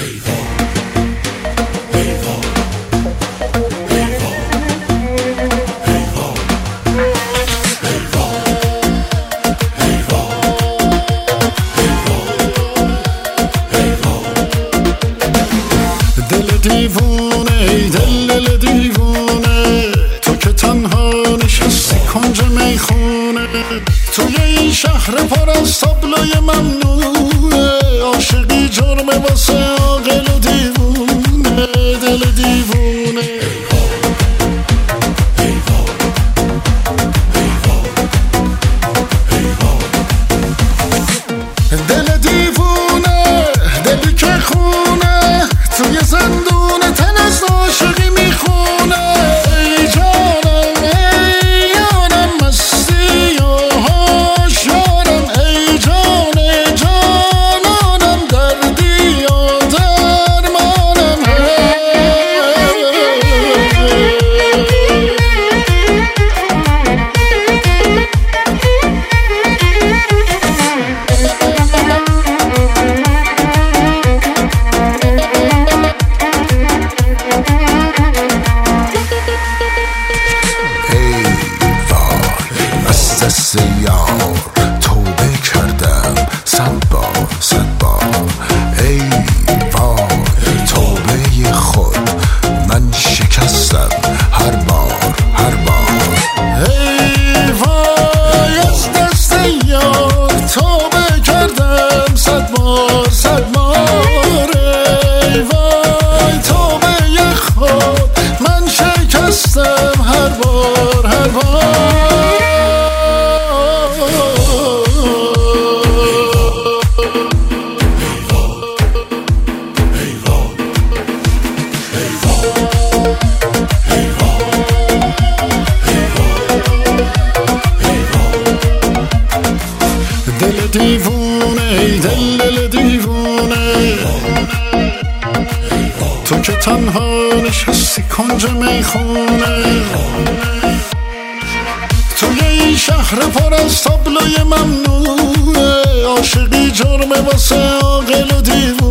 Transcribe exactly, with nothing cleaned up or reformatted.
دیوونه ای دل دل دیوونه، تو که تنها نشستی کنج میخونه، توی این شهر پر از تابلوی ممنوعه، عاشقی جرمه واسه عاقل و دیوونه، دل دیوونه. دل دیوونه، دلی که خونه، توی زندون تن از عاشقی میخونه. ای جانم ای یارم مستی و هاشیارم، ای جان جانانم دردی و درمانم. دست یار توبه کردم صد بار صد بار، ای وای توبه خود من شکستم هر بار هر بار. ای وای از دست یار توبه کردم صد بار صد بار، ای وای توبه خود من شکستم هر بار هر بار. دل دیوونه ای دل دل دیوونه، تو که تنها نشستی کنج میخونه، توی این شهر پر از تابلوی ممنوعه، عاشقی جرمه واسه عاقل و دیوونه.